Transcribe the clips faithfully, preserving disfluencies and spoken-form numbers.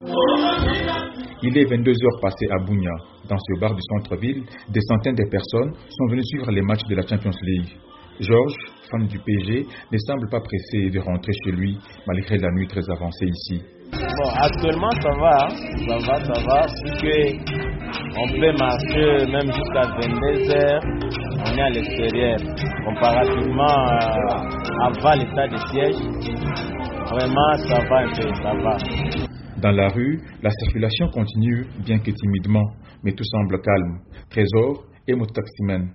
Il est vingt-deux heures passées à Bunia. Dans ce bar du centre-ville, des centaines de personnes sont venues suivre les matchs de la Champions League. Georges, fan du P S G, ne semble pas pressé de rentrer chez lui malgré la nuit très avancée ici. Bon, actuellement ça va, hein? ça va, ça va, parce que on peut marcher même jusqu'à vingt-deux heures, on est à l'extérieur. Comparativement euh, avant l'état de siège, vraiment ça va un peu, ça va. Dans la rue, la circulation continue, bien que timidement, mais tout semble calme. Trésor et mototaximène.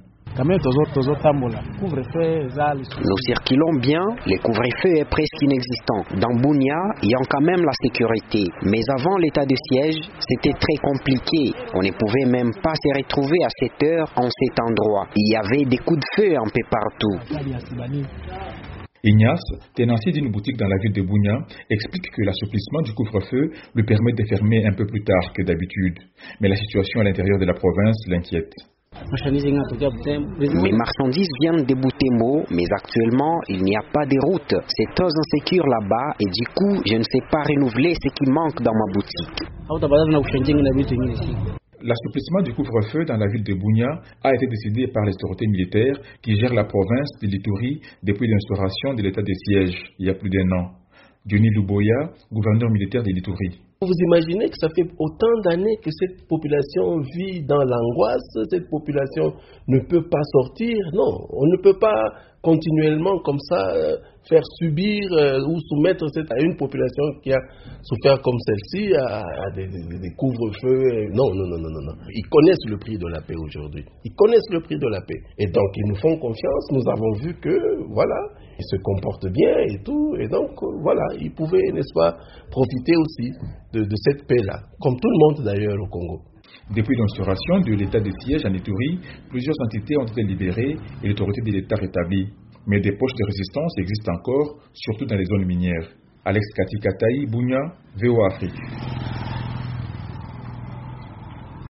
Nous circulons bien, le couvre-feu est presque inexistant. Dans Bunia, il y a quand même la sécurité. Mais avant l'état de siège, c'était très compliqué. On ne pouvait même pas se retrouver à cette heure en cet endroit. Il y avait des coups de feu un peu partout. Ignace, tenancier d'une boutique dans la ville de Bunia, explique que l'assouplissement du couvre-feu lui permet de fermer un peu plus tard que d'habitude. Mais la situation à l'intérieur de la province l'inquiète. Mes marchandises viennent de Butembo, mais actuellement, il n'y a pas de route. C'est très insécure là-bas et du coup, je ne sais pas renouveler ce qui manque dans ma boutique. L'assouplissement du couvre-feu dans la ville de Bunia a été décidé par les autorités militaires qui gèrent la province de l'Ituri depuis l'instauration de l'état de siège il y a plus d'un an. Denis Luboya, gouverneur militaire de l'Ituri. Vous imaginez que ça fait autant d'années que cette population vit dans l'angoisse, cette population ne peut pas sortir. Non, on ne peut pas continuellement comme ça euh, faire subir euh, ou soumettre cette, à une population qui a souffert comme celle-ci à, à des, des, des couvre-feux. Non, non, non, non, non, non. Ils connaissent le prix de la paix aujourd'hui. Ils connaissent le prix de la paix. Et donc, ils nous font confiance. Nous avons vu que, voilà, ils se comportent bien et tout. Et donc, voilà, ils pouvaient, n'est-ce pas, profiter aussi de, de cette paix-là. Comme tout le monde d'ailleurs au Congo. Depuis l'instauration de l'état de siège en Ituri, plusieurs entités ont été libérées et l'autorité de l'État rétablie. Mais des poches de résistance existent encore, surtout dans les zones minières. Alex Kati Kataï, Bunia, V O A Afrique.